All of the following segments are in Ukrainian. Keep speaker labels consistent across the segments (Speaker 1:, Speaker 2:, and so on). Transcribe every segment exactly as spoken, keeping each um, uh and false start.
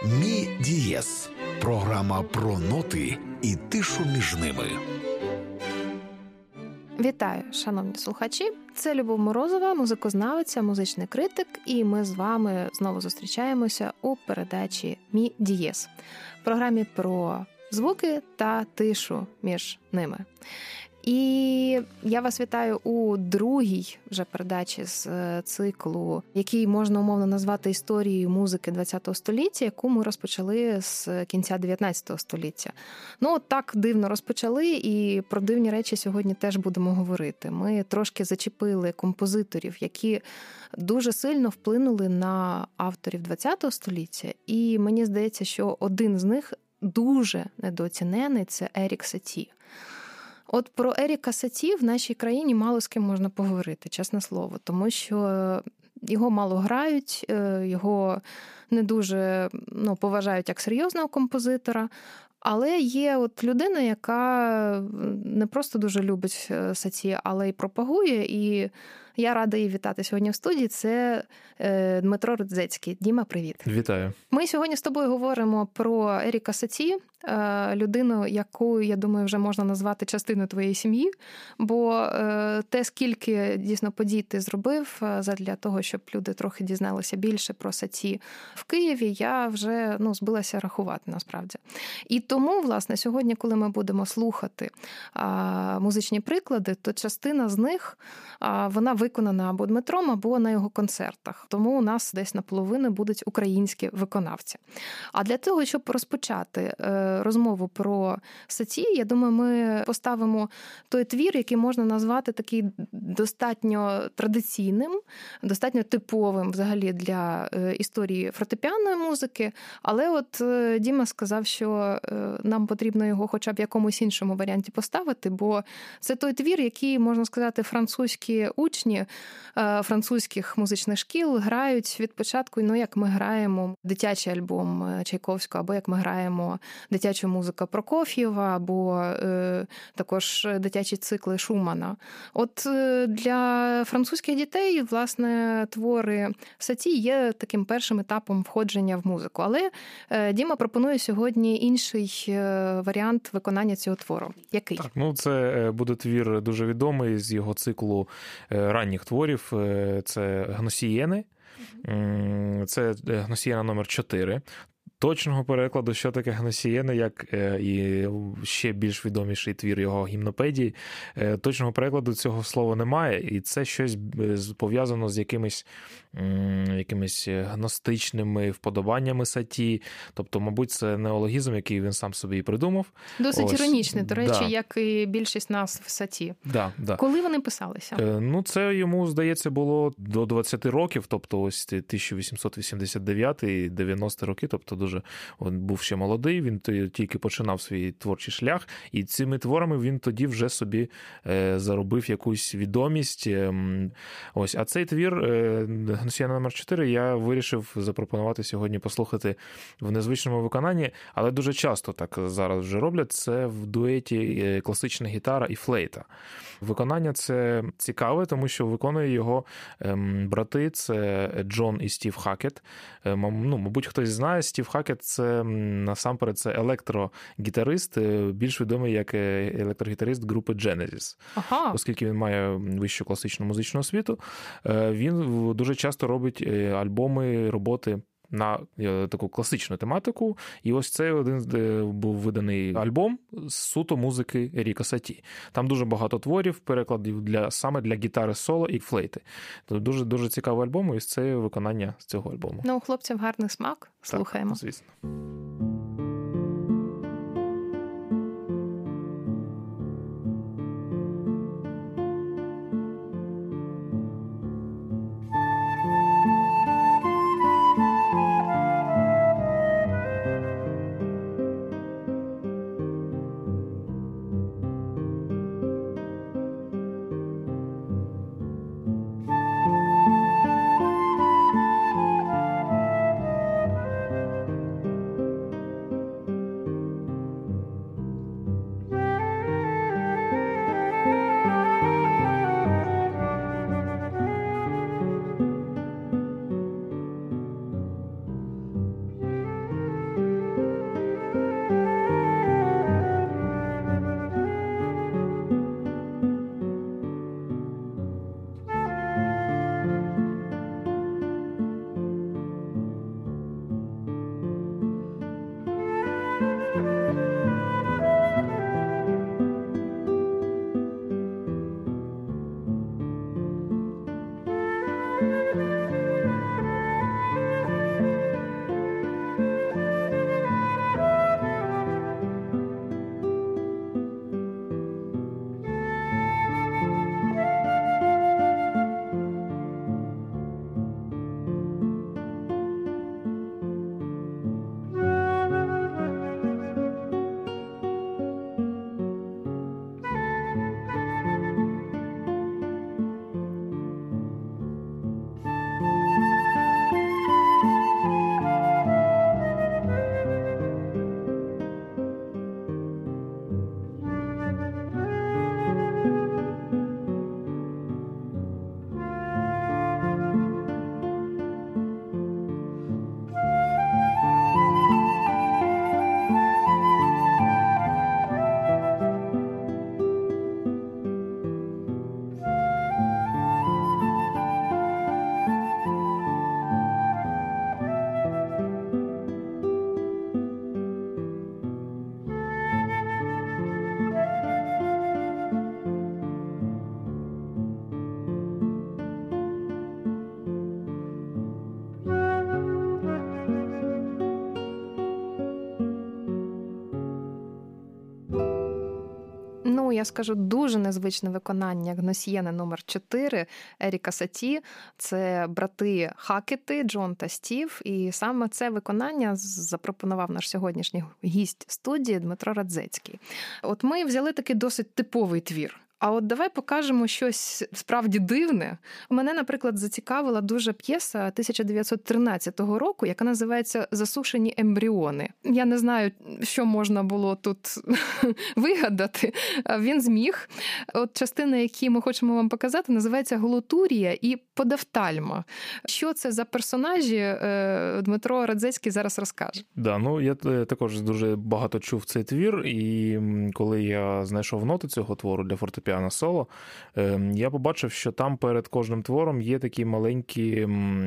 Speaker 1: Мі дієз – програма про ноти і тишу між ними.
Speaker 2: Вітаю, шановні слухачі! Це Любов Морозова, музикознавиця, музичний критик, і ми з вами знову зустрічаємося у передачі «Мі дієз» – програмі про звуки та тишу між ними. І я вас вітаю у другій вже передачі з циклу, який можна умовно назвати історією музики ХХ століття, яку ми розпочали з кінця дев'ятнадцятого століття. Ну, так дивно розпочали, і про дивні речі сьогодні теж будемо говорити. Ми трошки зачепили композиторів, які дуже сильно вплинули на авторів ХХ століття, і мені здається, що один з них дуже недооцінений – це Ерік Саті. От про Еріка Саті в нашій країні мало з ким можна поговорити, чесне слово, тому що його мало грають, його не дуже ну, поважають як серйозного композитора, але є от людина, яка не просто дуже любить Саті, але й пропагує, і я рада її вітати сьогодні в студії. Це Дмитро Рудзецький. Діма, привіт.
Speaker 3: Вітаю.
Speaker 2: Ми сьогодні з тобою говоримо про Еріка Саті, людину, яку, я думаю, вже можна назвати частиною твоєї сім'ї, бо те, скільки дійсно подій ти зробив задля того, щоб люди трохи дізналися більше про Саті в Києві, я вже ну, збилася рахувати насправді. І тому, власне, сьогодні, коли ми будемо слухати а, музичні приклади, то частина з них, а, вона виконана або Дмитром, або на його концертах. Тому у нас десь наполовину будуть українські виконавці. А для того, щоб розпочати розмову про Саті, я думаю, ми поставимо той твір, який можна назвати такий достатньо традиційним, достатньо типовим взагалі для історії фортепіанної музики. Але от Діма сказав, що нам потрібно його хоча б в якомусь іншому варіанті поставити, бо це той твір, який, можна сказати, французькі учні французьких музичних шкіл грають від початку, ну, як ми граємо дитячий альбом Чайковського, або як ми граємо дитячу музику Прокоф'єва, або е, також дитячі цикли Шумана. От е, для французьких дітей, власне, твори Саті є таким першим етапом входження в музику. Але е, Діма пропонує сьогодні інший е, варіант виконання цього твору. Який?
Speaker 3: Так, ну це буде твір дуже відомий з його циклу ранніх творів. Це Гносієни. Mm-hmm. Це Гносієна номер чотири. Точного перекладу, що таке Гносієни, як і ще більш відоміший твір його гімнопедії, точного перекладу цього слова немає, і це щось пов'язано з якимись, якимись гностичними вподобаннями Саті, тобто, мабуть, це неологізм, який він сам собі і придумав.
Speaker 2: Досить
Speaker 3: Ось.
Speaker 2: Іронічний, до речі,
Speaker 3: да.
Speaker 2: як і більшість нас в Саті.
Speaker 3: Да, да.
Speaker 2: Коли вони писалися?
Speaker 3: Ну, це йому, здається, було до двадцяти років, тобто ось тисяча вісімсот вісімдесят дев'ятий - дев'яності роки, тобто дуже він був ще молодий, він тільки починав свій творчий шлях, і цими творами він тоді вже собі заробив якусь відомість. Ось, а цей твір Гносієна номер чотири я вирішив запропонувати сьогодні послухати в незвичному виконанні, але дуже часто так зараз вже роблять, це в дуеті класична гітара і флейта. Виконання це цікаве, тому що виконує його брати, це Джон і Стів Хакет. Ну, мабуть, хтось знає, Стів Хакет це насамперед це електрогітарист, більш відомий як електрогітарист групи Genesis.
Speaker 2: Ага.
Speaker 3: Оскільки він має вищу класичну музичну освіту, він дуже часто робить альбоми, роботи на таку класичну тематику. І ось це один був виданий альбом з суто музики Еріка Саті. Там дуже багато творів, перекладів для, саме для гітари соло і флейти. Дуже, дуже цікавий альбом, і ось це виконання з цього альбому.
Speaker 2: Ну, у хлопців гарний смак. Слухаємо.
Speaker 3: Так, звісно.
Speaker 2: я скажу, дуже незвичне виконання Гносьєни номер чотири Еріка Саті. Це брати Хакети, Джон та Стів. І саме це виконання запропонував наш сьогоднішній гість студії Дмитро Радзецький. От ми взяли такий досить типовий твір. А от давай покажемо щось справді дивне. Мене, наприклад, зацікавила дуже п'єса тисяча дев'ятсот тринадцятого року, яка називається «Засушені ембріони». Я не знаю, що можна було тут вигадати. Він зміг. От частина, які ми хочемо вам показати, називається «Глотурія» і «Подавтальма». Що це за персонажі, Дмитро Радзецький зараз розкаже.
Speaker 3: Да, ну я також дуже багато чув цей твір, і коли я знайшов ноти цього твору для фортепіано соло, я побачив, що там перед кожним твором є такі маленькі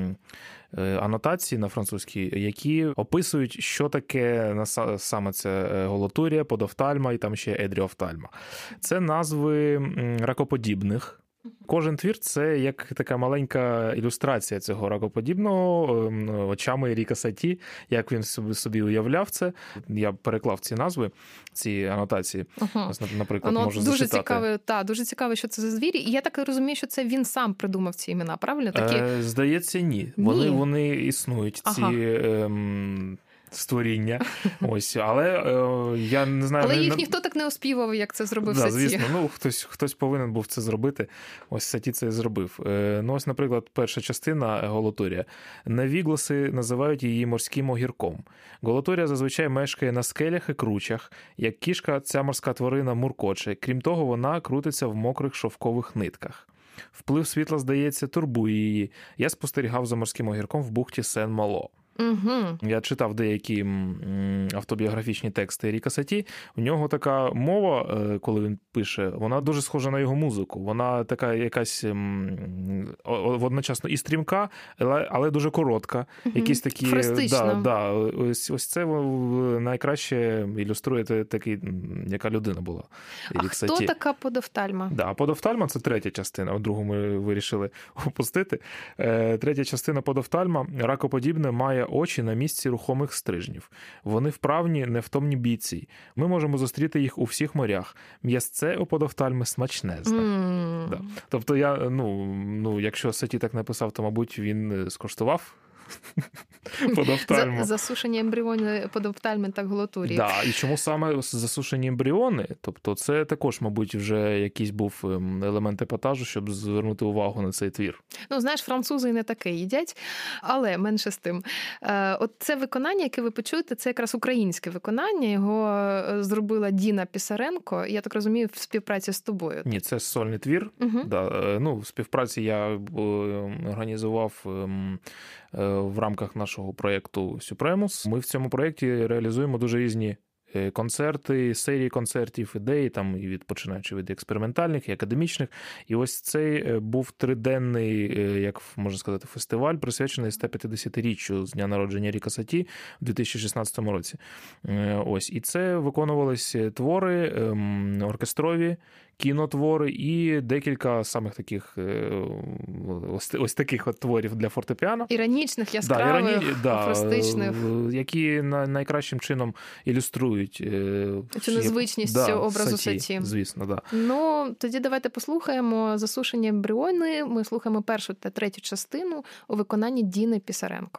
Speaker 3: анотації на французькій, які описують, що таке саме це голотурія, подофтальма і там ще едріофтальма. Це назви ракоподібних. Кожен твір – це як така маленька ілюстрація цього ракоподібного очами Еріка Саті, як він собі уявляв це. Я переклав ці назви, ці анотації. Угу. Ось, наприклад,
Speaker 2: Воно
Speaker 3: можу
Speaker 2: дуже
Speaker 3: зачитати.
Speaker 2: Цікаве, та, дуже цікаво, що це за звірі. І я так розумію, що це він сам придумав ці імена, правильно? Такі...
Speaker 3: Е, здається, ні. ні. Вони, вони існують, ці... Ага. Ем... створіння. Ось, але е, я не знаю...
Speaker 2: Але
Speaker 3: не...
Speaker 2: їх ніхто так не оспівав, як це зробив
Speaker 3: да,
Speaker 2: Саті.
Speaker 3: Звісно, ну, хтось, хтось повинен був це зробити. Ось Саті це і зробив. Е, ну, ось, наприклад, перша частина голотурія. Навігласи називають її морським огірком. Голотурія зазвичай мешкає на скелях і кручах. Як кішка, ця морська тварина муркоче. Крім того, вона крутиться в мокрих шовкових нитках. Вплив світла, здається, турбує її. Я спостерігав за морським огірком в бухті Сен-Мало.
Speaker 2: Угу.
Speaker 3: Я читав деякі автобіографічні тексти Еріка Саті. У нього така мова, коли він пише, вона дуже схожа на його музику. Вона така якась одночасно і стрімка, але дуже коротка. Угу. Якісь такі...
Speaker 2: Фористична.
Speaker 3: Да, да, ось, ось це найкраще ілюструє такий, яка людина була Ерік Саті.
Speaker 2: А хто така подофтальма?
Speaker 3: Да, подофтальма – це третя частина. У другу ми вирішили опустити. Третя частина подофтальма, ракоподібне, має очі на місці рухомих стрижнів. Вони вправні, невтомні бійці. Ми можемо зустріти їх у всіх морях. М'ясце у подофтальми смачнезне. Mm. Да. Тобто, я, ну, ну, якщо Саті так написав, то, мабуть, він скуштував подофтальму.
Speaker 2: Засушені ембріони подофтальми та глотурії.
Speaker 3: Да, і чому саме засушені ембріони? Тобто це також, мабуть, вже якийсь був елемент епатажу, щоб звернути увагу на цей твір.
Speaker 2: Ну, знаєш, французи і не таке їдять, але менше з тим. От це виконання, яке ви почуєте, це якраз українське виконання. Його зробила Діна Пісаренко, я так розумію, в співпраці з тобою.
Speaker 3: Ні, це сольний твір. Угу. Да, ну, в співпраці я організував в рамках нашого проєкту Сюпремус. Ми в цьому проєкті реалізуємо дуже різні концерти, серії концертів, ідеї, там, і від, починаючи від експериментальних і академічних. І ось цей був триденний, як можна сказати, фестиваль, присвячений сто п'ятдесятиріччю з дня народження Еріка Саті в дві тисячі шістнадцятому році. Ось. І це виконувались твори оркестрові, кінотвори і декілька самих таких ось, ось таких от творів для фортепіано.
Speaker 2: Іронічних, яскравих,
Speaker 3: да, іроні...
Speaker 2: афористичних.
Speaker 3: Да, які найкращим чином ілюструють
Speaker 2: цю незвичність
Speaker 3: да,
Speaker 2: цього образу
Speaker 3: Саті.
Speaker 2: Саті.
Speaker 3: Звісно, да.
Speaker 2: Ну, тоді давайте послухаємо «Засушені ембріони». Ми слухаємо першу та третю частину у виконанні Діни Пісаренко.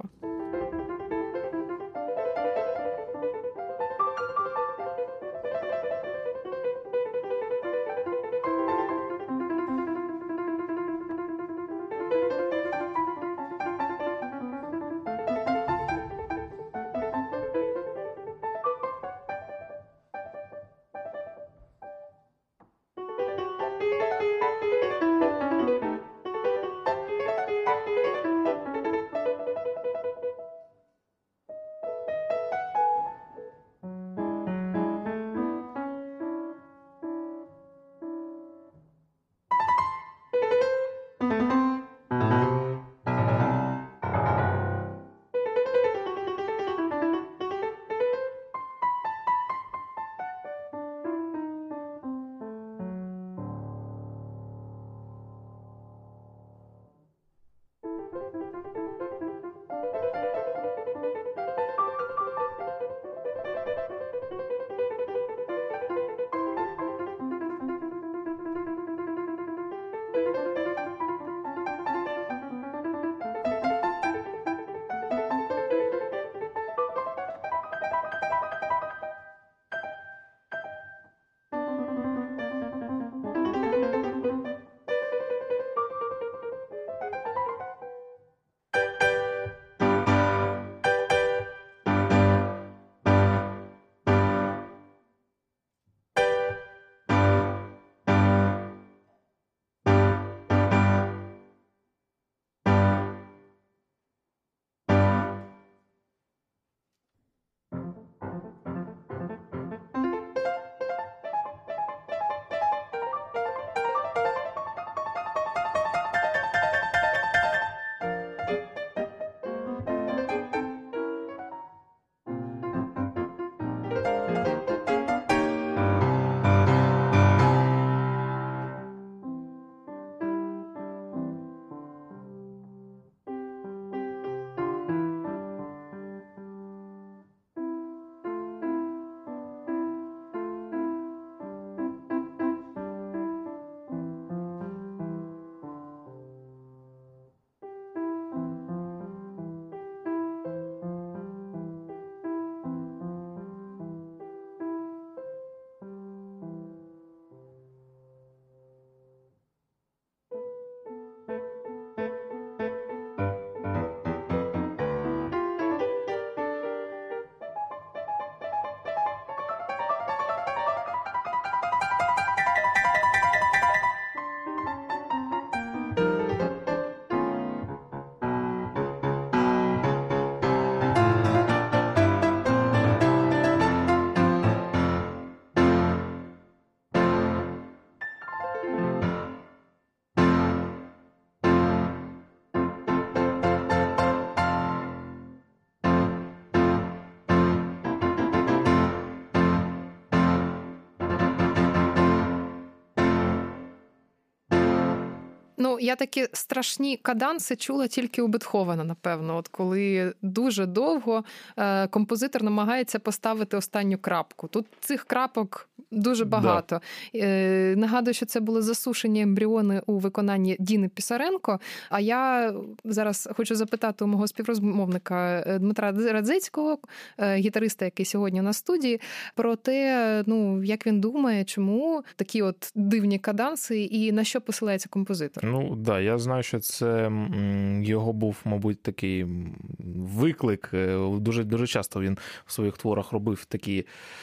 Speaker 2: Ну, я такі страшні каданси чула тільки у Бетховена, напевно. От коли дуже довго е, композитор намагається поставити останню крапку. Тут цих крапок дуже багато. Да. Е, нагадую, що це були засушені ембріони у виконанні Діни Пісаренко. А я зараз хочу запитати у мого співрозмовника Дмитра Радзицького, е, гітариста, який сьогодні на студії, про те, ну, як він думає, чому такі от дивні каданси і на що посилається композитор.
Speaker 3: Ну, так, да, я знаю, що це його був, мабуть, такий виклик. Дуже, дуже часто він в своїх творах робив такі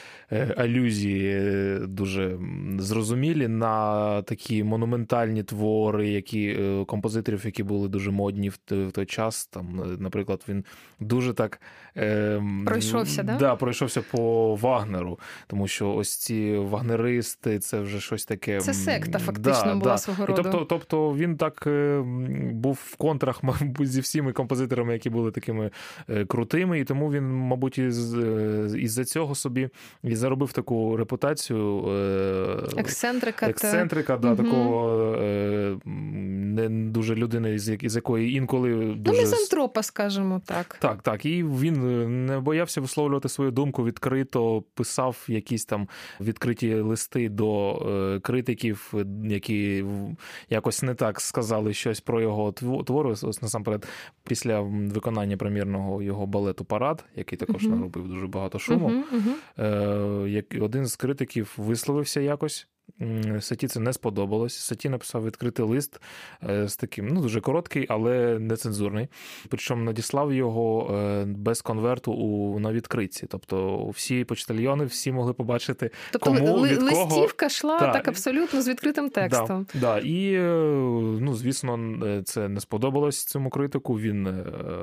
Speaker 3: алюзії дуже зрозумілі на такі монументальні твори, які композиторів, які були дуже модні в той час. Там, наприклад, він дуже так
Speaker 2: пройшовся,
Speaker 3: да? Да, пройшовся по Вагнеру, тому що ось ці вагнеристи, це вже щось таке.
Speaker 2: Це секта фактично
Speaker 3: да,
Speaker 2: була
Speaker 3: да.
Speaker 2: свого роду.
Speaker 3: І тобто, тобто він так був в контрах, мабуть, зі всіми композиторами, які були такими крутими, і тому він, мабуть, із, із-за цього собі і заробив таку репутацію
Speaker 2: ексцентрика,
Speaker 3: ексцентрика, да, угу. такого не дуже людини, з якої інколи дуже...
Speaker 2: Ну, мізантропа, скажімо так.
Speaker 3: Так, так. І він не боявся висловлювати свою думку відкрито, писав якісь там відкриті листи до критиків, які якось не так сказали щось про його твори. Ось насамперед, після виконання прем'єрного його балету «Парад», який також uh-huh. наробив дуже багато шуму, uh-huh, uh-huh. як один з критиків висловився якось. Саті це не сподобалось. Саті написав відкритий лист з таким, ну, дуже короткий, але нецензурний. Причому надіслав його без конверту у, на відкритці. Тобто всі почтальйони, всі могли побачити,
Speaker 2: тобто,
Speaker 3: кому,
Speaker 2: ли,
Speaker 3: від кого.
Speaker 2: Тобто листівка йшла
Speaker 3: так,
Speaker 2: так абсолютно з відкритим текстом.
Speaker 3: Да, да. І, ну, звісно, це не сподобалось цьому критику. Він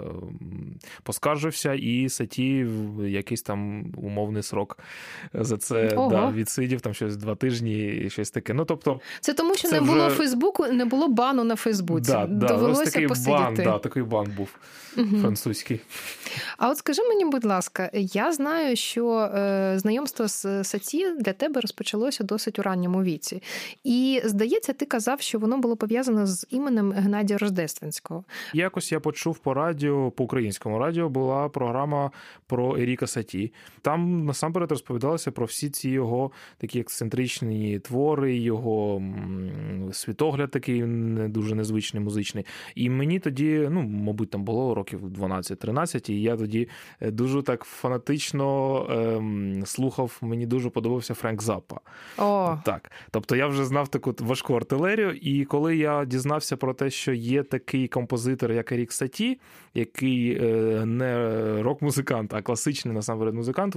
Speaker 3: поскаржився, і Саті якийсь там умовний срок за це да, відсидів, там щось два тижні. І щось таке. Ну, тобто,
Speaker 2: це тому, що
Speaker 3: це
Speaker 2: не було
Speaker 3: вже...
Speaker 2: Фейсбуку, не було бану на Фейсбуці.
Speaker 3: Да, да,
Speaker 2: довелося
Speaker 3: такий
Speaker 2: посидіти.
Speaker 3: Бан, да, такий бан був угу. французький.
Speaker 2: А от скажи мені, будь ласка, я знаю, що е, знайомство з Саті для тебе розпочалося досить у ранньому віці. І, здається, ти казав, що воно було пов'язано з іменем Геннадія Рождественського.
Speaker 3: Якось я почув по радіо, по українському радіо була програма про Еріка Саті. Там насамперед розповідалося про всі ці його такі ексцентричні твори, його світогляд такий не дуже незвичний, музичний. І мені тоді, ну, мабуть, там було років дванадцять-тринадцять, і я тоді дуже так фанатично ем, слухав, мені дуже подобався Френк Заппа.
Speaker 2: О. Так.
Speaker 3: Тобто я вже знав таку важку артилерію, і коли я дізнався про те, що є такий композитор, як Ерік Саті, який е, не рок-музикант, а класичний, насамперед, музикант,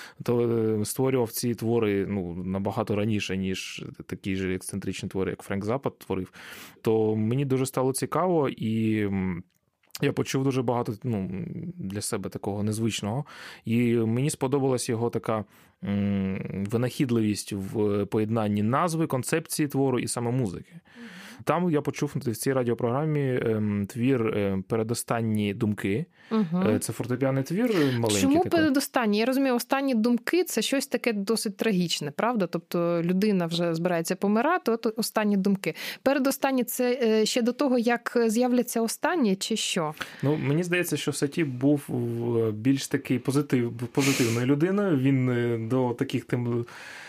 Speaker 3: то створював ці твори, ну, набагато раніше, ніж такі ж ексцентричні твори, як Френк Заппа творив, то мені дуже стало цікаво, і я почув дуже багато, ну, для себе такого незвичного. І мені сподобалась його така м, винахідливість в поєднанні назви, концепції твору і саме музики. Там я почув в цій радіопрограмі твір «Передостанні думки». Угу. Це фортепіаний твір маленький.
Speaker 2: Чому
Speaker 3: такий.
Speaker 2: передостанні? Я розумію, останні думки – це щось таке досить трагічне, правда? Тобто людина вже збирається помирати, от останні думки. Передостанні – це ще до того, як з'являться останні, чи що?
Speaker 3: Ну, мені здається, що Саті був більш такий позитив, позитивною людиною. Він до таких тем...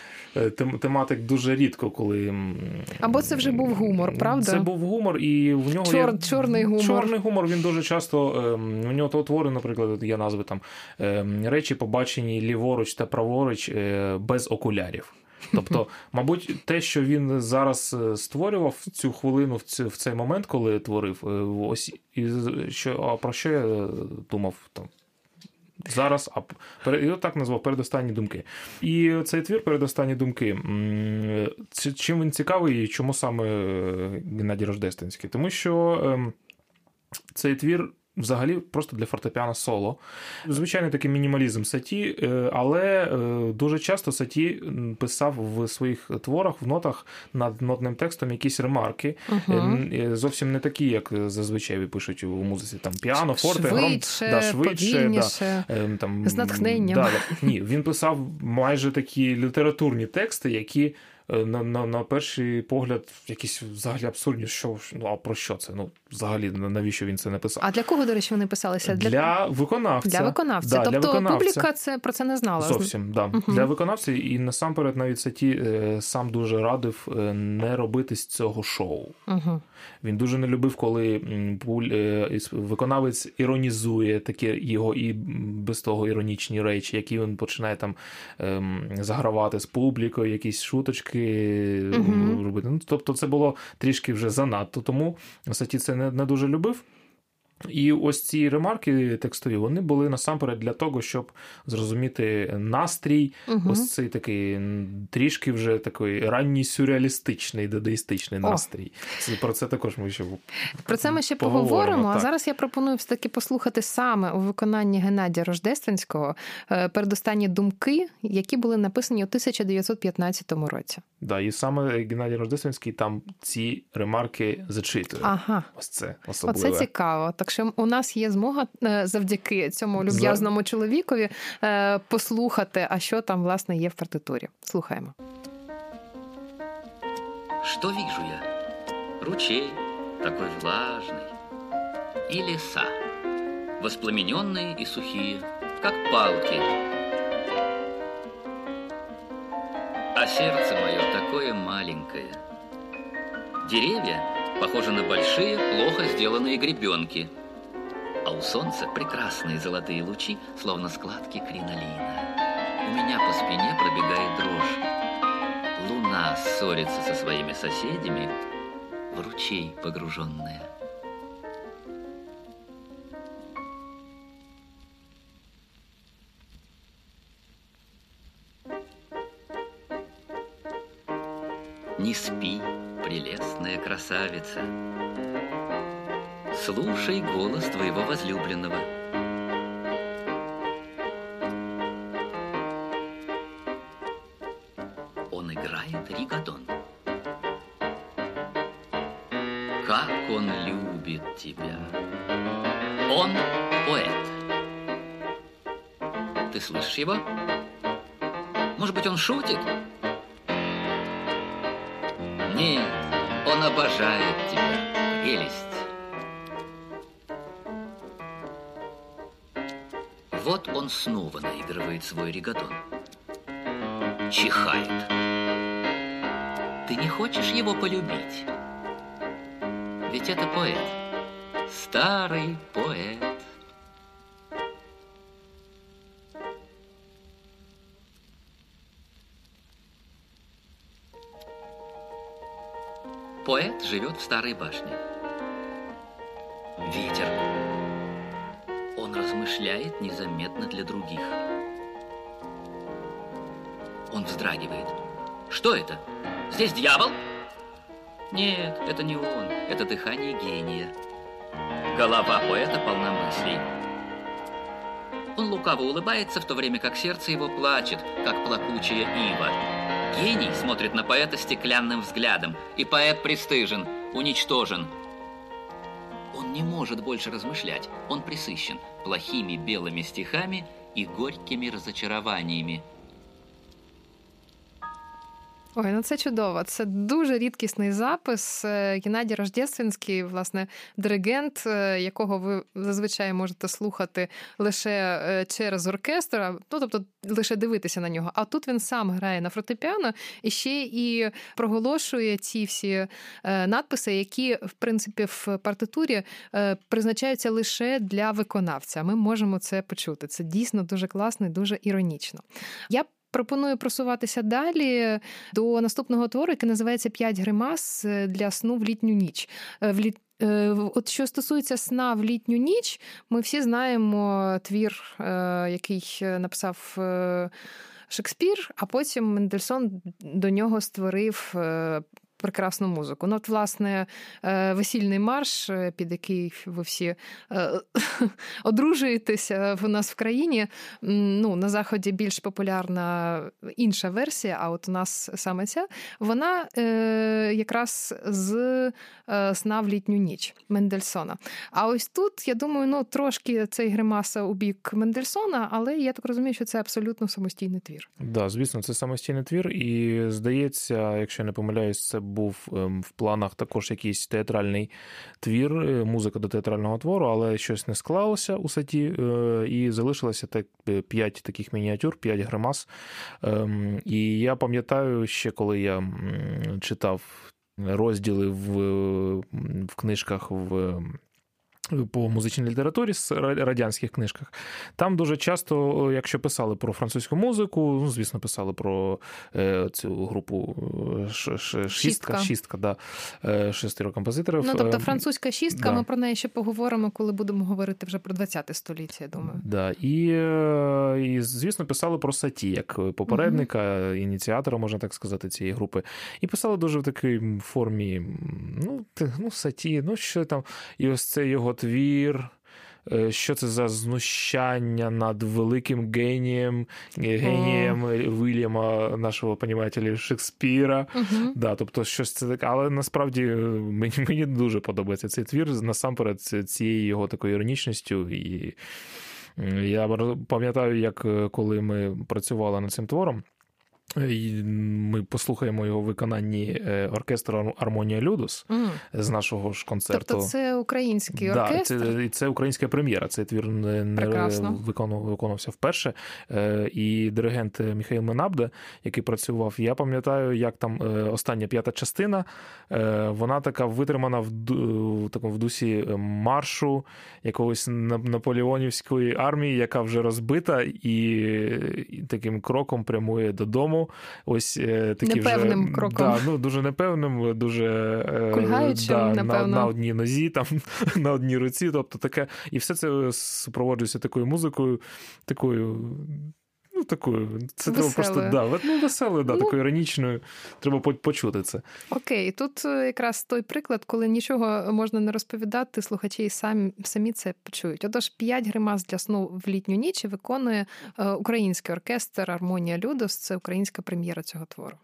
Speaker 3: тематик дуже рідко, коли...
Speaker 2: Або це вже був гумор, правда?
Speaker 3: Це був гумор, і в нього
Speaker 2: Чор,
Speaker 3: є...
Speaker 2: Чорний гумор.
Speaker 3: Чорний гумор, він дуже часто... У нього твори, наприклад, є назви там «Речі, побачені ліворуч та праворуч без окулярів». Тобто, мабуть, те, що він зараз створював в цю хвилину, в цей момент, коли творив, ось що, а про що я думав там? Зараз, а його так назвав «Передостанні думки». І цей твір «Передостанні думки», чим він цікавий і чому саме Геннадій Рождественський? Тому що цей твір взагалі просто для фортепіано соло. Звичайно, такий мінімалізм Саті, але дуже часто Саті писав в своїх творах, в нотах над нотним текстом якісь ремарки. Uh-huh. Зовсім не такі, як зазвичай пишуть у музиці. Там піано, форте, гром, да, швидше, да, там,
Speaker 2: з натхненням.
Speaker 3: Да, ні, він писав майже такі літературні тексти, які на, на, на перший погляд якісь взагалі абсурдні, що, ну, а про що це? Ну, взагалі, навіщо він це написав?
Speaker 2: А для кого, до речі, вони писалися?
Speaker 3: Для, для виконавця.
Speaker 2: Для виконавця.
Speaker 3: Да,
Speaker 2: тобто
Speaker 3: для виконавця.
Speaker 2: Публіка це, про це не знала?
Speaker 3: Зовсім, да. Угу. Для виконавця. І насамперед навіть Саті е, сам дуже радив не робити з цього шоу.
Speaker 2: Угу.
Speaker 3: Він дуже не любив, коли е, виконавець іронізує такі його і без того іронічні речі, які він починає там е, загравати з публікою, якісь шуточки угу. робити. Ну, тобто це було трішки вже занадто, тому Саті це не, не дуже любив. І ось ці ремарки текстові, вони були насамперед для того, щоб зрозуміти настрій, угу. ось цей такий трішки вже такий ранній сюрреалістичний, дадаїстичний настрій. Це, про це також ми ще
Speaker 2: Про це ми ще поговоримо, поговоримо а зараз я пропоную все-таки послухати саме у виконанні Геннадія Рождественського передостанні думки, які були написані у тисяча дев'ятсот п'ятнадцятому році.
Speaker 3: Да, і саме Геннадій Рождественський там ці ремарки зачитує.
Speaker 2: Ага.
Speaker 3: Ось це особливе.
Speaker 2: Оце цікаво. Так що у нас є змога завдяки цьому люб'язному чоловікові послухати, а що там, власне, є в партитурі. Слухаємо.
Speaker 4: Что вижу я? Ручей, такой влажный, и леса, воспламененные и сухие, как палки. А сердце мое такое маленькое. Деревья похожи на большие, плохо сделанные гребенки, а у солнца прекрасные золотые лучи, словно складки кринолина. У меня по спине пробегает дрожь. Луна ссорится со своими соседями, в ручей погруженная. Не спи, прелестная красавица, слушай голос твоего возлюбленного. Он играет ригадон. Как он любит тебя. Он поэт. Ты слышишь его? Может быть, он шутит? Нет, он обожает тебя, прелесть. Вот он снова наигрывает свой ригадон. Чихает. Ты не хочешь его полюбить? Ведь это поэт. Старый поэт. Поэт живет в старой башне. Ветер. Он размышляет незаметно для других. Он вздрагивает. Что это? Здесь дьявол? Нет, это не он. Это дыхание гения. Голова поэта полна мыслей. Он лукаво улыбается, в то время как сердце его плачет, как плакучая ива. Гений смотрит на поэта стеклянным взглядом, и поэт пристыжен, уничтожен. Он не может больше размышлять. Он пресыщен плохими белыми стихами и горькими разочарованиями.
Speaker 2: Ой, ну це чудово. Це дуже рідкісний запис. Геннадій Рождественський, власне, диригент, якого ви зазвичай можете слухати лише через оркестр, ну, тобто лише дивитися на нього. А тут він сам грає на фортепіано і ще і проголошує ці всі надписи, які, в принципі, в партитурі призначаються лише для виконавця. Ми можемо це почути. Це дійсно дуже класно і дуже іронічно. Я пропоную просуватися далі до наступного твору, який називається «П'ять гримас для сну в літню ніч». В літ... От що стосується сна в літню ніч, ми всі знаємо твір, який написав Шекспір, а потім Мендельсон до нього створив прекрасну музику. Ну, от, власне, весільний марш, під який ви всі одружуєтеся в нас в країні, ну, на Заході більш популярна інша версія, а от у нас саме ця, вона якраз з «Сна в літню ніч» Мендельсона. А ось тут, я думаю, ну, трошки цей гримаса у бік Мендельсона, але я так розумію, що це абсолютно самостійний твір.
Speaker 3: Так, да, звісно, це самостійний твір, і, здається, якщо я не помиляюсь, це був в планах також якийсь театральний твір, музика до театрального твору, але щось не склалося у Саті, і залишилося так п'ять таких мініатюр, п'ять гримас. І я пам'ятаю ще, коли я читав розділи в, в книжках в по музичній літературі, радянських книжках, там дуже часто, якщо писали про французьку музику, ну, звісно, писали про е, цю групу ш, ш, шістка, шістка, да, шестеро композиторів.
Speaker 2: Ну, тобто французька шістка, да. Ми про неї ще поговоримо, коли будемо говорити вже про двадцяте століття, я думаю.
Speaker 3: Да, і, і, звісно, писали про Саті, як попередника, mm-hmm. ініціатора, можна так сказати, цієї групи. І писали дуже в такій формі, ну, ну Саті, ну, що там, і ось це його твір, що це за знущання над великим генієм, генієм mm. Вільяма, нашого, понімателя, Шекспіра. Mm-hmm. Да, тобто щось це таке, але насправді мені, мені дуже подобається цей твір, насамперед цією його такою іронічністю. І я пам'ятаю, як коли ми працювали над цим твором, ми послухаємо його в виконанні оркестру «Армонія Людус» mm. з нашого ж концерту.
Speaker 2: Тобто це український оркестр?
Speaker 3: Так, це, це українська прем'єра. Цей твір не, не виконувався вперше. І диригент Міхаїл Менабде, який працював, я пам'ятаю, як там остання п'ята частина, вона така витримана в, в такому в дусі маршу якогось наполеонівської армії, яка вже розбита і таким кроком прямує додому. Ось такі
Speaker 2: непевним
Speaker 3: вже,
Speaker 2: кроком.
Speaker 3: Да, ну, дуже непевним, дуже
Speaker 2: кульгаючим,
Speaker 3: да,
Speaker 2: напевно.
Speaker 3: На, на одній нозі, там, на одній руці, тобто таке. І все це супроводжується такою музикою, такою, ну, такою, це
Speaker 2: веселою.
Speaker 3: Треба просто, да, ну, веселою, да, ну, такою іронічною, треба почути це.
Speaker 2: Окей, тут якраз той приклад, коли нічого можна не розповідати, слухачі самі, самі це почують. Отож, п'ять гримас для сну в літню ніч виконує український оркестр «Армонія Людус», це українська прем'єра цього твору.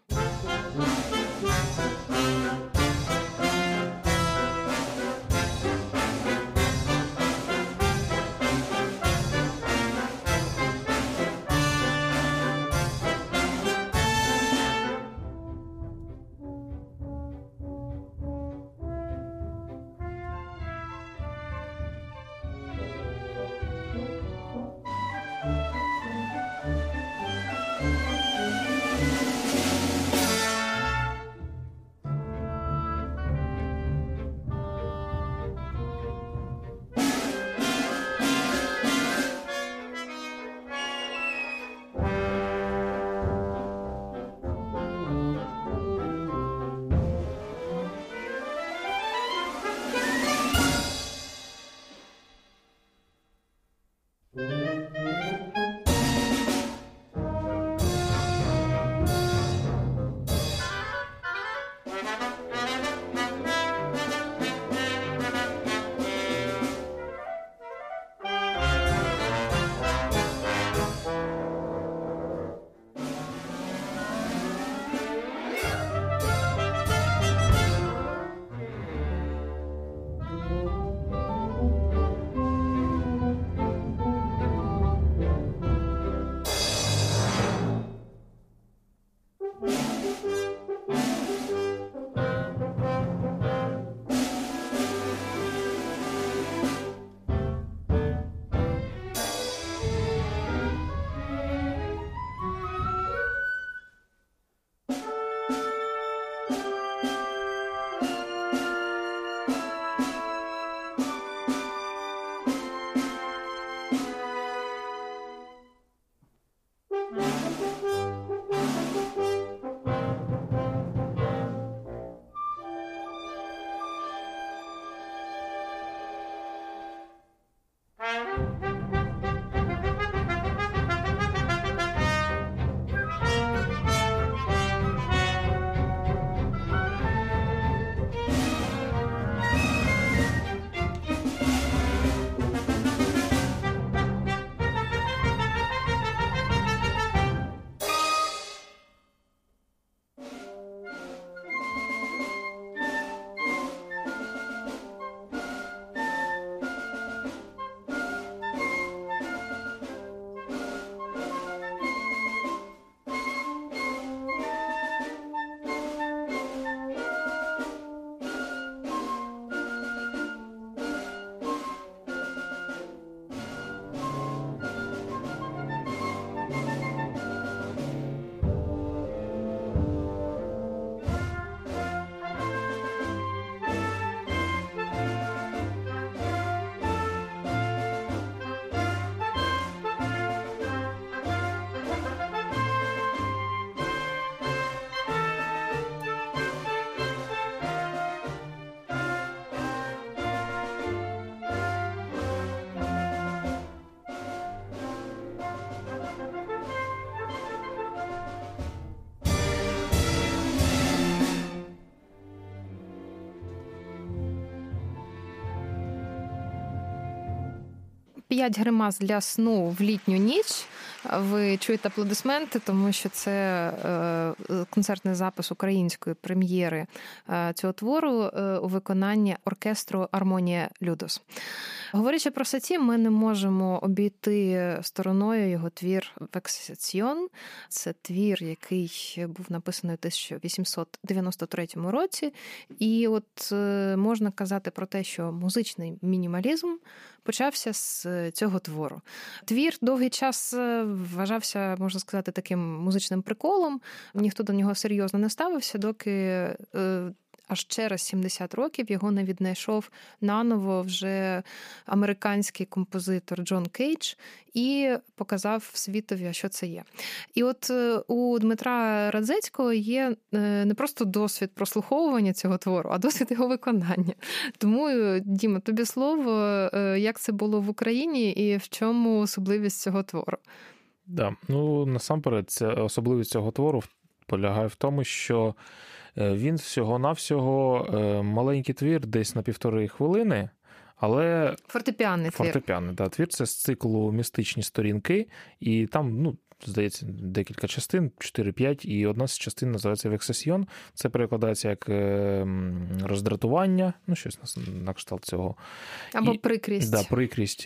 Speaker 2: «П'ять гримас для сну в літню ніч». Ви чуєте аплодисменти, тому що це концертний запис української прем'єри цього твору у виконанні оркестру «Армонія Людос». Говорячи про Саті, ми не можемо обійти стороною його твір «Вексаціон». Це твір, який був написаний у тисяча вісімсот дев'яносто третьому році. І от можна казати про те, що музичний мінімалізм почався з цього твору. Твір довгий час вважався, можна сказати, таким музичним приколом. Ніхто до нього серйозно не ставився, доки аж через сімдесят років його не віднайшов наново вже американський композитор Джон Кейдж і показав світові, що це є. І от у Дмитра Радзецького є не просто досвід прослуховування цього твору, а досвід його виконання. Тому, Діма, тобі слово, як це було в Україні і в чому особливість цього твору?
Speaker 3: Да. Ну, насамперед, це особливість цього твору полягає в тому, що він всього-навсього маленький твір, десь на півтори хвилини, але...
Speaker 2: Фортепіанний твір.
Speaker 3: Фортепіанний, да. Твір – це з циклу «Містичні сторінки», і там, ну, здається, декілька частин, чотири-п'ять, і одна з частин називається «Вексаціон». Це перекладається як роздратування, ну, щось на кшталт цього.
Speaker 2: Або
Speaker 3: і,
Speaker 2: прикрість.
Speaker 3: Да, прикрість.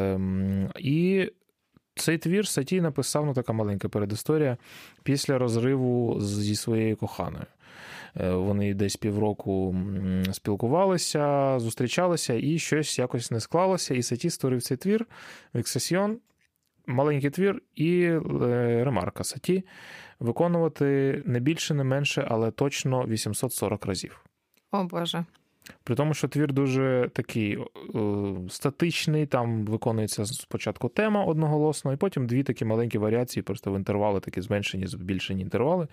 Speaker 3: І цей твір Саті написав, ну, така маленька передісторія, після розриву зі своєю коханою. Вони десь півроку спілкувалися, зустрічалися, і щось якось не склалося. І Саті створив цей твір «Вексаціон», маленький твір, і ремарка Саті виконувати не більше, не менше, але точно вісімсот сорок разів.
Speaker 2: О, Боже.
Speaker 3: При тому, що твір дуже такий статичний, там виконується спочатку тема одноголосно, і потім дві такі маленькі варіації, просто в інтервали, такі зменшені, збільшені інтервали.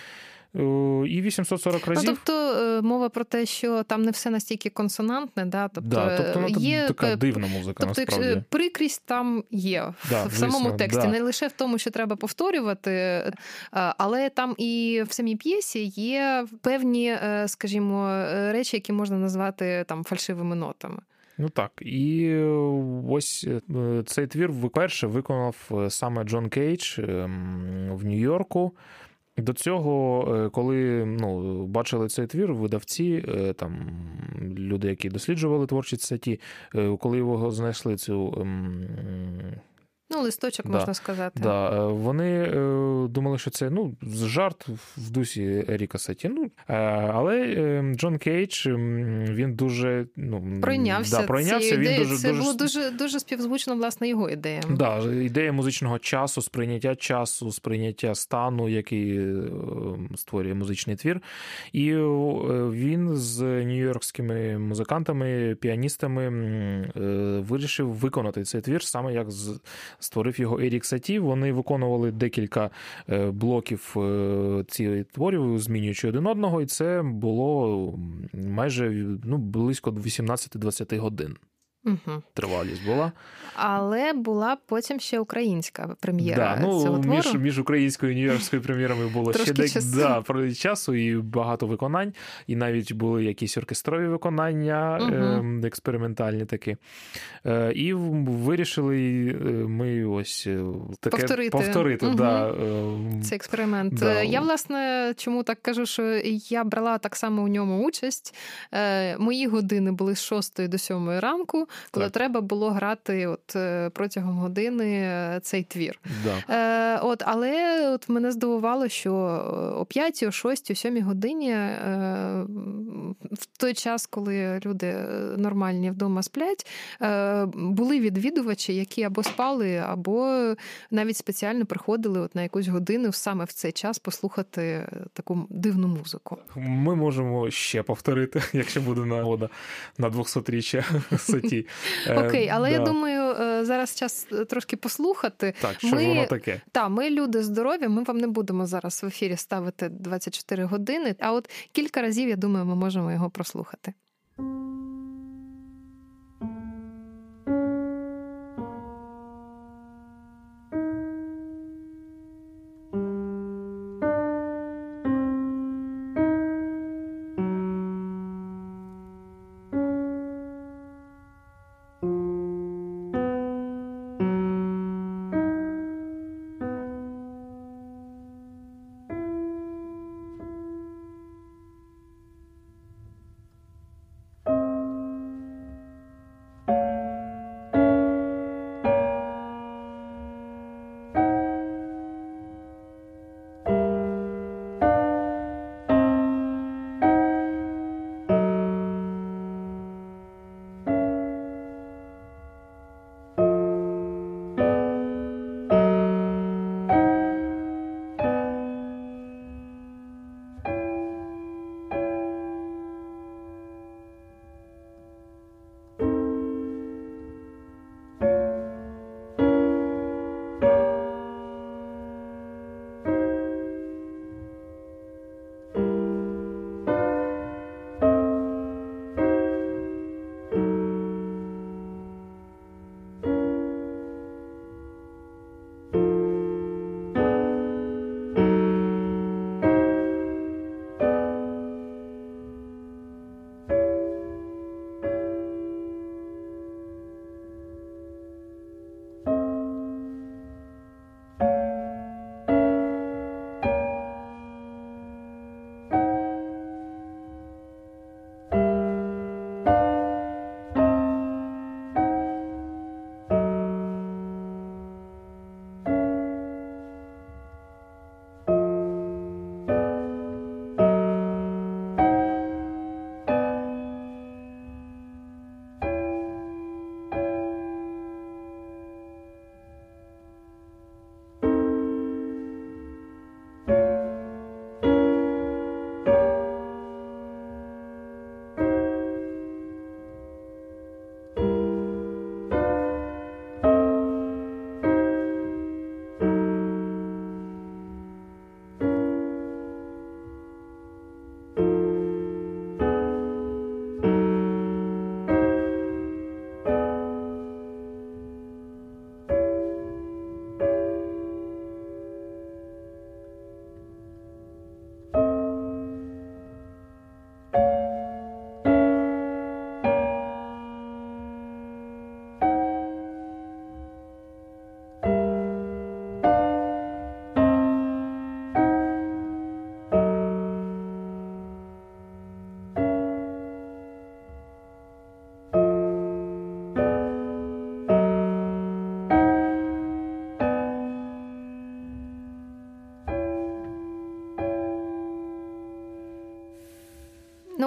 Speaker 3: І вісімсот сорок разів.
Speaker 2: Ну, тобто мова про те, що там не все настільки консонантне, да? Тобто,
Speaker 3: да, тобто ну,
Speaker 2: є
Speaker 3: така дивна музика,
Speaker 2: тобто,
Speaker 3: насправді.
Speaker 2: Прикрість там є
Speaker 3: да,
Speaker 2: в самому
Speaker 3: звісно,
Speaker 2: тексті,
Speaker 3: да.
Speaker 2: не лише в тому, що треба повторювати, але там і в самій п'єсі є певні, скажімо, речі, які можна назвати там фальшивими нотами.
Speaker 3: Ну так, і ось цей твір вперше виконав саме Джон Кейдж в Нью-Йорку. До цього, коли ну, бачили цей твір, видавці, там, люди, які досліджували творчість Саті, коли його знайшли цю...
Speaker 2: Ну, листочок,
Speaker 3: да,
Speaker 2: можна сказати.
Speaker 3: Да, вони думали, що це ну, жарт в дусі Еріка Саті. Ну, але Джон Кейдж, він дуже... Ну,
Speaker 2: пройнявся,
Speaker 3: да, пройнявся він дуже,
Speaker 2: це
Speaker 3: дуже...
Speaker 2: було дуже, дуже співзвучно, власне, його ідеям.
Speaker 3: Да, ідея музичного часу, сприйняття часу, сприйняття стану, який створює музичний твір. І він з нью-йоркськими музикантами, піаністами вирішив виконати цей твір саме як з створив його Ерік Саті. Вони виконували декілька блоків цих творів, змінюючи один одного, і це було майже ну, близько вісімнадцять-двадцять годин.
Speaker 2: Угу.
Speaker 3: Тривалість була.
Speaker 2: Але була потім ще українська прем'єра
Speaker 3: да, ну,
Speaker 2: цього твору.
Speaker 3: Між, між українською і нью-йоркською прем'єрами було ще дек... да, про часу і багато виконань. І навіть були якісь оркестрові виконання, угу. е- експериментальні такі. Е- і вирішили ми ось таке
Speaker 2: повторити,
Speaker 3: повторити
Speaker 2: угу.
Speaker 3: да,
Speaker 2: е- цей експеримент.
Speaker 3: Да.
Speaker 2: Я, власне, чому так кажу, що я брала так само у ньому участь. Е- мої години були з шостої до сьомої ранку, коли так. треба було грати от протягом години цей твір.
Speaker 3: Да.
Speaker 2: Е, от, але от мене здивувало, що о п'ятій, о шостій, о сьомій годині е, в той час, коли люди нормальні вдома сплять, е, були відвідувачі, які або спали, або навіть спеціально приходили от на якусь годину саме в цей час послухати таку дивну музику.
Speaker 3: Ми можемо ще повторити, якщо буде нагода на двохсотріччя Саті.
Speaker 2: Окей, але
Speaker 3: да.
Speaker 2: я думаю, зараз час трошки послухати.
Speaker 3: Так, що
Speaker 2: ми,
Speaker 3: воно таке?
Speaker 2: Так, ми люди здорові, ми вам не будемо зараз в ефірі ставити двадцять чотири години, а от кілька разів, я думаю, ми можемо його прослухати.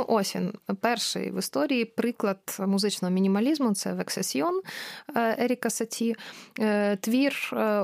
Speaker 2: Ну, ось він, перший в історії приклад музичного мінімалізму – це «Вексесьйон» Еріка Саті. Твір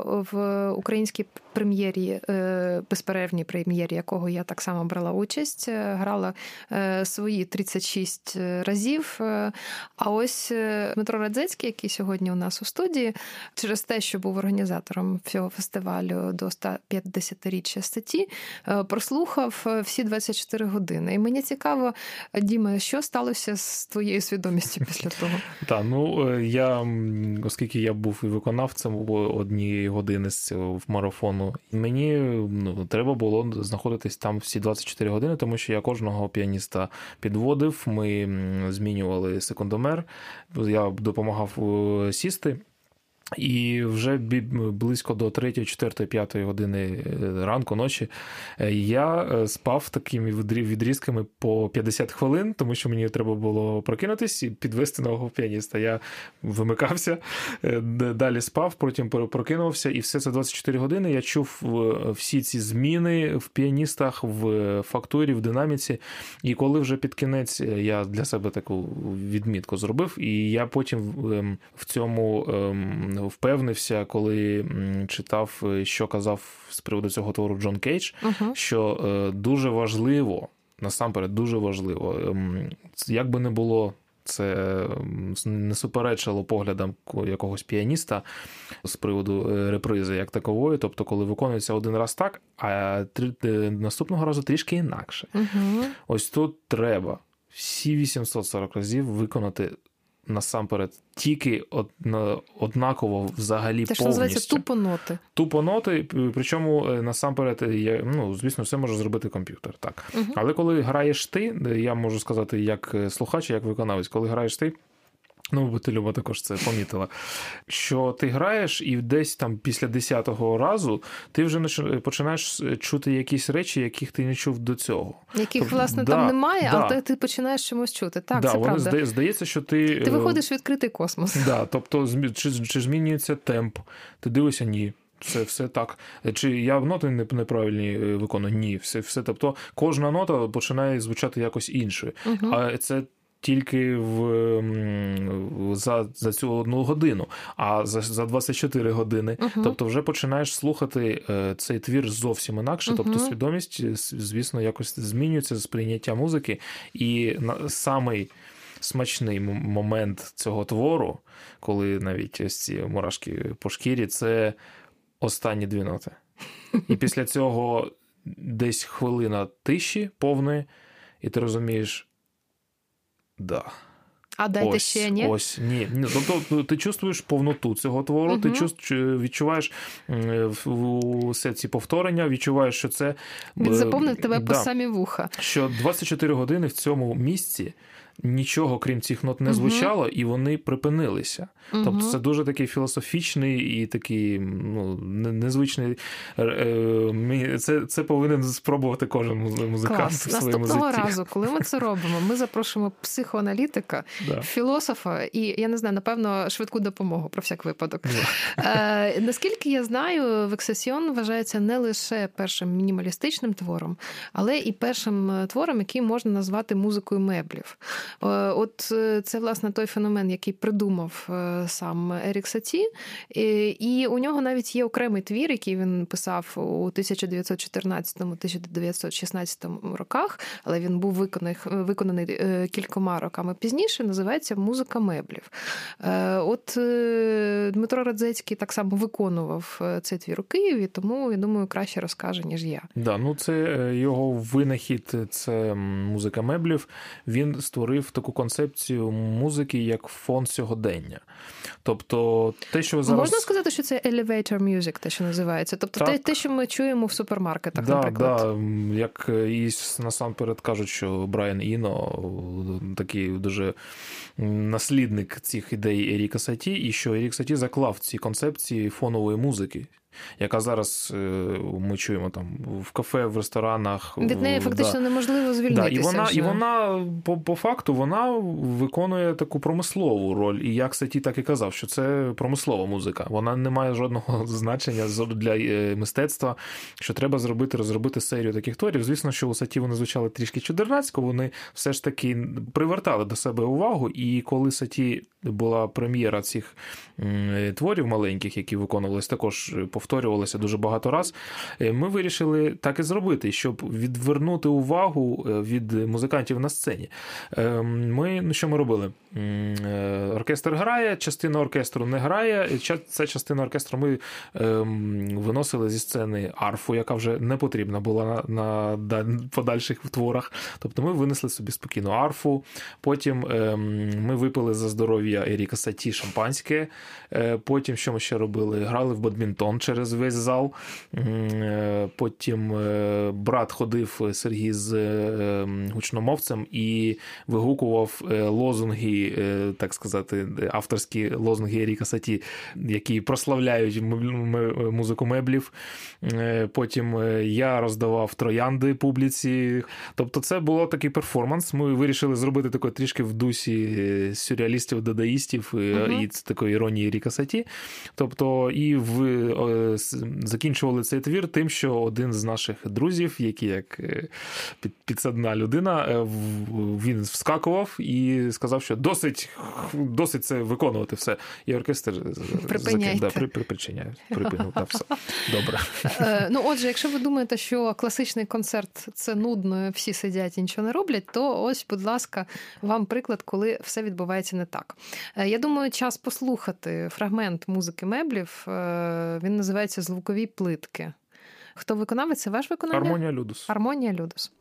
Speaker 2: в українській прем'єрі, безперервній прем'єрі, якого я так само брала участь, грала свої тридцять шість разів. А ось Дмитро Радзецький, який сьогодні у нас у студії, через те, що був організатором цього фестивалю до сто п'ятдесятиріччя Саті, прослухав всі двадцять чотири години. І мені цікаво, Діма, що сталося з твоєю свідомістю після того?
Speaker 3: Так, ну, я, оскільки я був і виконавцем однієї години з цього марафону, мені ну, треба було знаходитись там всі двадцять чотири години, тому що я кожного піаніста підводив, ми змінювали секундомер, я допомагав сісти. І вже близько до третьої, четвертої, п'ятої години ранку, ночі я спав такими відрізками по п'ятдесят хвилин, тому що мені треба було прокинутись і підвести нового піаніста. Я вимикався, далі спав, потім прокинувся, і все це двадцять чотири години я чув всі ці зміни в піаністах, в фактурі, в динаміці. І коли вже під кінець я для себе таку відмітку зробив, і я потім в цьому впевнився, коли читав, що казав з приводу цього твору Джон Кейдж, uh-huh. що дуже важливо, насамперед дуже важливо, як би не було, це не суперечило поглядам якогось піаніста з приводу репризи як такової, тобто коли виконується один раз так, а наступного разу трішки інакше. Uh-huh. Ось тут треба всі вісімсот сорок разів виконати насамперед тільки однаково взагалі
Speaker 2: Те, що
Speaker 3: повністю.
Speaker 2: називається тупо ноти.
Speaker 3: Тупо ноти, причому насамперед, ну, звісно, все може зробити комп'ютер, так. Угу. Але коли граєш ти, я можу сказати як слухач, як виконавець, коли граєш ти, ну, бо ти, Люба, також це помітила, що ти граєш і десь там після десятого разу ти вже починаєш чути якісь речі, яких ти не чув до цього.
Speaker 2: Яких,
Speaker 3: тобто,
Speaker 2: власне,
Speaker 3: да,
Speaker 2: там немає,
Speaker 3: да.
Speaker 2: але ти починаєш чомусь чути. Так,
Speaker 3: да,
Speaker 2: це
Speaker 3: вони
Speaker 2: правда.
Speaker 3: Здається, що ти...
Speaker 2: Ти виходиш в відкритий космос.
Speaker 3: Да, тобто, чи, чи змінюється темп? Ти дивишся, ні. Це все так. Чи я ноти неправильні виконую? Ні. Все, все. Тобто, кожна нота починає звучати якось іншою. Угу. А це тільки в, за, за цю одну годину, а за, за двадцять чотири години. Uh-huh. Тобто вже починаєш слухати цей твір зовсім інакше, uh-huh. тобто свідомість, звісно, якось змінюється, сприйняття музики. І самий смачний момент цього твору, коли навіть ось ці мурашки по шкірі, це останні дві ноти. І після цього десь хвилина тиші повної, і ти розумієш, да.
Speaker 2: А дайте
Speaker 3: ось,
Speaker 2: ще, ні?
Speaker 3: Ось, ні. Тобто ти чувствуєш повноту цього твору, угу. ти чувствуєш, відчуваєш все ці повторення, відчуваєш, що це...
Speaker 2: Він заповнив тебе
Speaker 3: да,
Speaker 2: по самі вуха.
Speaker 3: Що двадцять чотири години в цьому місці нічого, крім цих нот, не звучало, uh-huh. і вони припинилися. Uh-huh. Тобто це дуже такий філософічний і такий ну, незвичний... Це, це повинен спробувати кожен музикант
Speaker 2: Клас.
Speaker 3: в своєму житті.
Speaker 2: Наступного разу, коли ми це робимо, ми запрошуємо психоаналітика, да. філософа і, я не знаю, напевно, швидку допомогу, про всяк випадок. Yeah. Е, наскільки я знаю, «Вексесьйон» вважається не лише першим мінімалістичним твором, але і першим твором, який можна назвати музикою меблів. От це, власне, той феномен, який придумав сам Ерік Саті. І у нього навіть є окремий твір, який він писав у тисяча дев'ятсот чотирнадцятому - тисяча дев'ятсот шістнадцятому роках, але він був виконаний, виконаний кількома роками пізніше, називається «Музика меблів». От Дмитро Радзецький так само виконував цей твір у Києві, тому, я думаю, краще розкаже, ніж я.
Speaker 3: Да, ну це його винахід, це музика меблів. Він створив таку концепцію музики як фон сьогодення. Тобто те, що зараз...
Speaker 2: Можна сказати, що це elevator music, те, що називається? Тобто те, те, що ми чуємо в супермаркетах, да, наприклад? Так,
Speaker 3: да. Як і насамперед кажуть, що Брайан Іно такий дуже наслідник цих ідей Еріка Саті, і що Ерік Саті заклав ці концепції фонової музики яка зараз ми чуємо там в кафе, в ресторанах.
Speaker 2: Від неї фактично да. неможливо звільнитися.
Speaker 3: Да, і вона,
Speaker 2: вже.
Speaker 3: і вона по, по факту, вона виконує таку промислову роль. І як Саті так і казав, що це промислова музика. Вона не має жодного значення для мистецтва, що треба зробити, розробити серію таких творів. Звісно, що у Саті вони звучали трішки чудернацько, вони все ж таки привертали до себе увагу. І коли Саті була прем'єра цих творів маленьких, які виконувалися, також повторювалися дуже багато раз, ми вирішили так і зробити, щоб відвернути увагу від музикантів на сцені. Ми, ну що ми робили? Оркестр грає, частина оркестру не грає, ця частина оркестру ми виносили зі сцени арфу, яка вже не потрібна була на, на подальших творах. Тобто ми винесли собі спокійно арфу, потім ми випили за здоров'я Еріка Саті шампанське, потім що ми ще робили? Грали в бадмінтон через весь зал, потім брат ходив, Сергій, з гучномовцем і вигукував лозунги, так сказати, авторські лозунги Еріка Саті, які прославляють музику меблів. Потім я роздавав троянди публіці. Тобто це було такий перформанс. Ми вирішили зробити таке трішки в дусі сюрреалістів, дадаїстів uh-huh. і такої іронії Еріка Саті. Тобто і в, закінчували цей твір тим, що один з наших друзів, який як підсадна людина, він вскакував і сказав, що досить, досить це виконувати все. І оркестр
Speaker 2: припиняйте.
Speaker 3: Да, при, припиняє, припинив. Да, все. Добре.
Speaker 2: Ну, отже, якщо ви думаєте, що класичний концерт – це нудно, всі сидять і нічого не роблять, то ось, будь ласка, вам приклад, коли все відбувається не так. Я думаю, час послухати фрагмент музики меблів. Він називається «Звукові плитки». Хто виконавець? Це ваш виконання?
Speaker 3: Harmonia Ludus.
Speaker 2: Harmonia Ludus.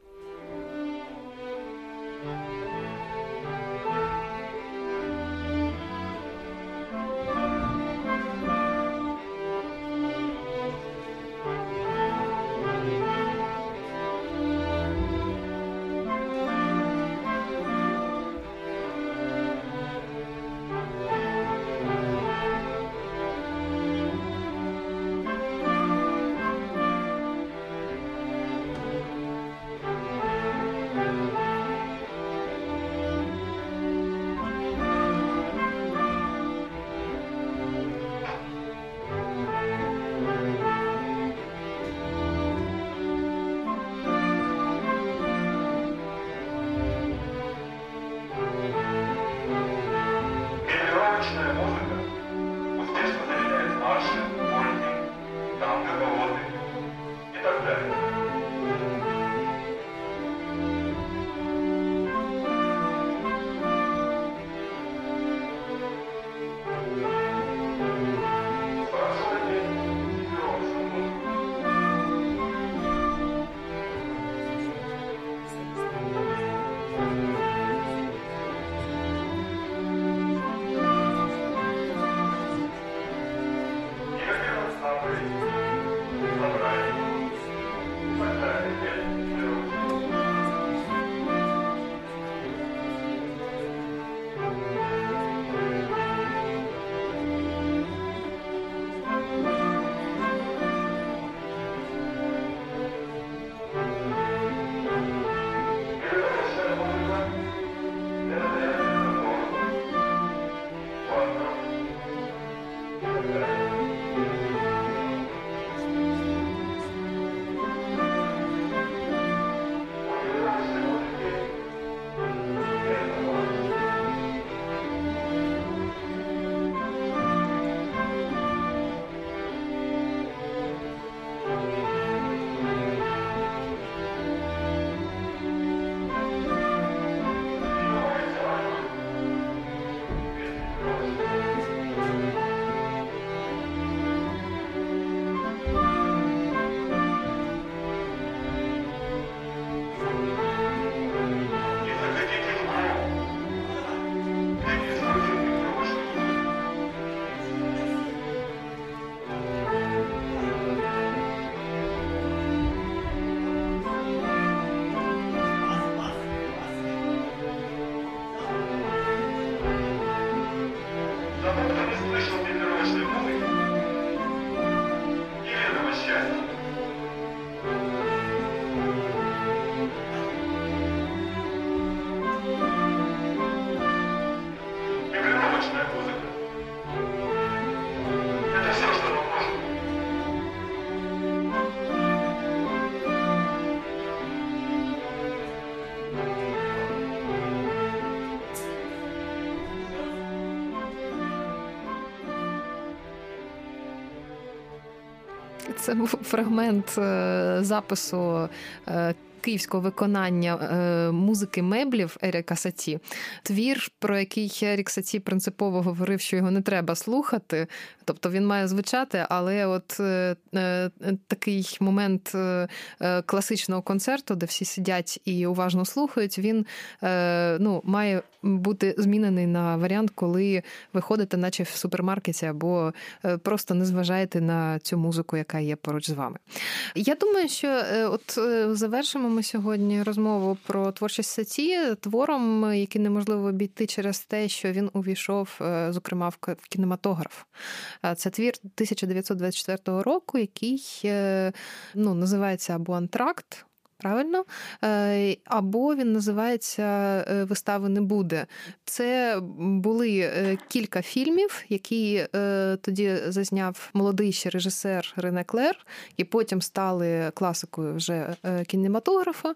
Speaker 2: Це був фрагмент запису київського виконання е, музики меблів Еріка Саті. Твір, про який Ерік Саті принципово говорив, що його не треба слухати. Тобто він має звучати, але от е, е, такий момент е, класичного концерту, де всі сидять і уважно слухають, він е, ну, має бути змінений на варіант, коли ви ходите наче в супермаркеті або е, просто не зважаєте на цю музику, яка є поруч з вами. Я думаю, що е, от е, завершимо ми сьогодні розмову про творчість Саті твором, який неможливо обійти через те, що він увійшов, зокрема, в кінематограф. Це твір тисяча дев'ятсот двадцять четвертого року, який, ну, називається або «Антракт», правильно? Або він називається «Вистави не буде». Це були кілька фільмів, які тоді зазняв молодий ще режисер Рене Клер, і потім стали класикою вже кінематографа,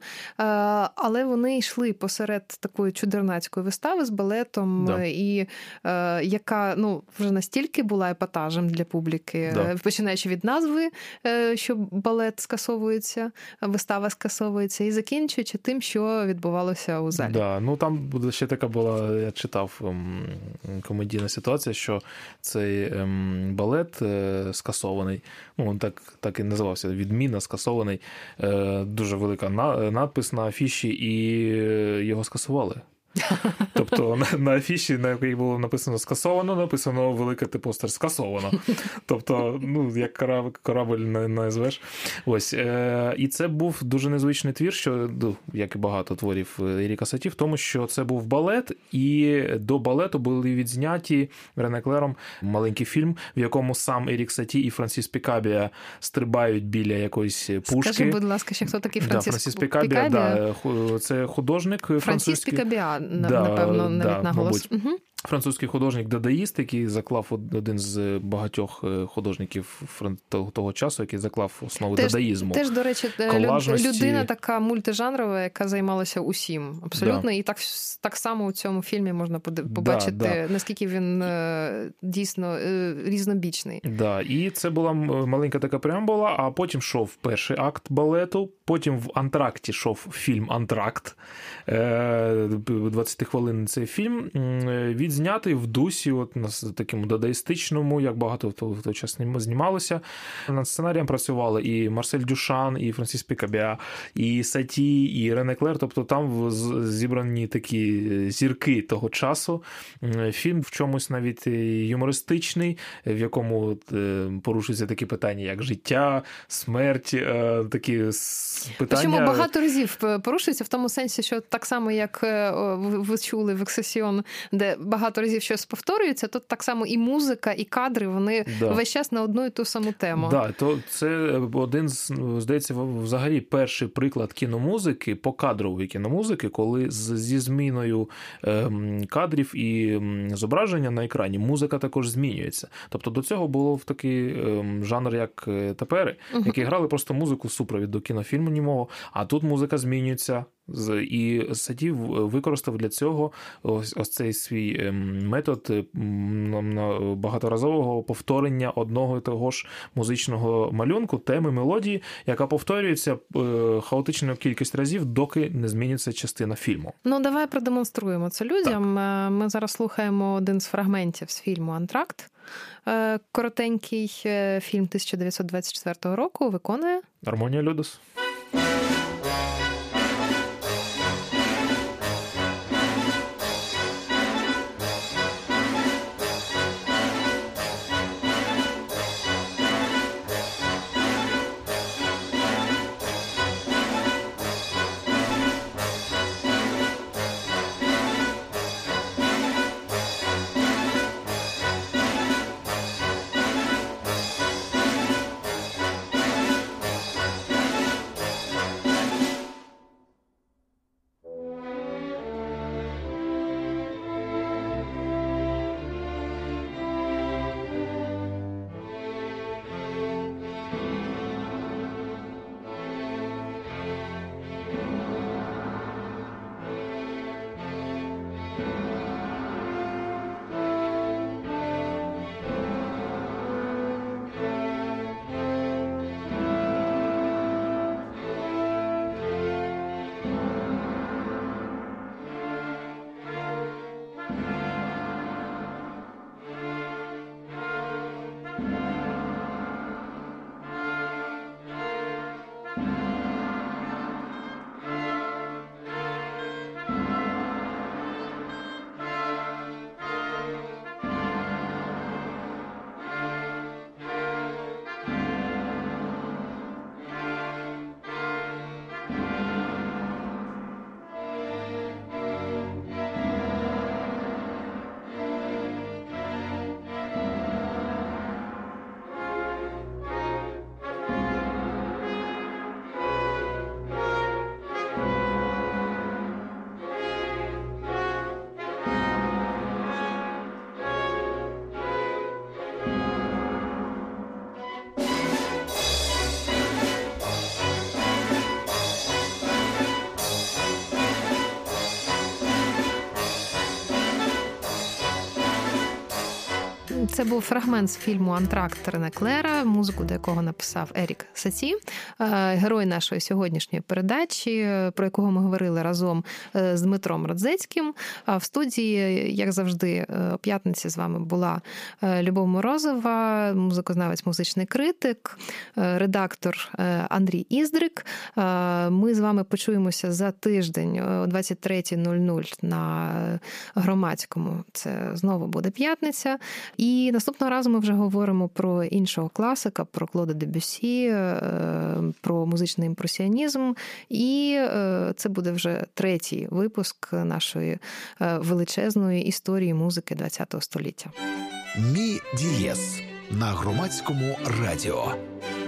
Speaker 2: але вони йшли посеред такої чудернацької вистави з балетом, да. і яка, ну, вже настільки була епатажем для публіки, да. починаючи від назви, що балет скасовується, вистава скасовується, і закінчуючи тим, що відбувалося у залі.
Speaker 3: Да, ну там ще така була, я читав, комедійна ситуація, що цей балет скасований, ну, він так, так і називався, відміна, скасований, дуже велика надпис на афіші, і його скасували. Тобто на, на афіші, на якій було написано «скасовано», написано великий постер «скасовано». Тобто, ну, як корабль, корабль не назвеш. Ось. Е, і це був дуже незвичний твір, що, як і багато творів Еріка Саті, в тому, що це був балет, і до балету були відзняті Рене Клером маленький фільм, в якому сам Ерік Саті і Франсіс Пікабія стрибають біля якоїсь пушки.
Speaker 2: Скажи, будь ласка, ще хто такий Франсіс,
Speaker 3: да, Франсіс Пікабія?
Speaker 2: Пікабія?
Speaker 3: Да, це художник
Speaker 2: Франсіс
Speaker 3: французький.
Speaker 2: Пікабія,
Speaker 3: да,
Speaker 2: напевно, навіть
Speaker 3: да,
Speaker 2: наголос. Угу.
Speaker 3: Французький художник-дадаїст, який заклав один з багатьох художників того часу, який заклав основи теж, дадаїзму.
Speaker 2: Теж, до речі, людина така мультижанрова, яка займалася усім. Абсолютно. Да. І так, так само у цьому фільмі можна побачити, да, да. наскільки він дійсно різнобічний.
Speaker 3: Да. І це була маленька така преамбула, а потім йшов перший акт балету, потім в антракті йшов фільм «Антракт». двадцять хвилин цей фільм від знятий в дусі, от на такому дадаїстичному, як багато в той час знімалося. Над сценарієм працювали і Марсель Дюшан, і Франсіс Пікабія, і Саті, і Рене Клер. Тобто там зібрані такі зірки того часу. Фільм в чомусь навіть юмористичний, в якому порушуються такі питання, як життя, смерть, такі питання.
Speaker 2: Чому багато разів порушується в тому сенсі, що так само, як ви чули в «Ексесіон», де багато разів щось повторюється, то так само і музика, і кадри, вони да. весь час на одну і ту саму тему.
Speaker 3: Да, то це один з, здається, взагалі перший приклад кіномузики, покадрової кіномузики, коли зі зміною кадрів і зображення на екрані музика також змінюється. Тобто до цього було в такий жанр, як тепери, uh-huh. які грали просто музику супровід до кінофільму німого, а тут музика змінюється. І Саті використав для цього ось, ось цей свій метод багаторазового повторення одного і того ж музичного малюнку, теми, мелодії, яка повторюється хаотичну кількість разів, доки не зміниться частина фільму.
Speaker 2: Ну, давай продемонструємо це людям. Так. Ми зараз слухаємо один з фрагментів з фільму «Антракт». Коротенький фільм тисяча дев'ятсот двадцять четвертого року виконує
Speaker 3: Армонія Людос.
Speaker 2: Це був фрагмент з фільму «Антракт» Рене Клера, музику до якого написав Ерік Саті, герой нашої сьогоднішньої передачі, про якого ми говорили разом з Дмитром Радзецьким. А в студії, як завжди, о п'ятниці з вами була Любов Морозова, музикознавець, музичний критик, редактор Андрій Іздрик. Ми з вами почуємося за тиждень о двадцять третя нуль нуль на Громадському. Це знову буде п'ятниця. І наступного разу ми вже говоримо про іншого класика, про Клода Дебюссі, про музичний імпресіонізм. І це буде вже третій випуск нашої величезної історії музики ХХ століття.
Speaker 1: Мі дієз на Громадському радіо.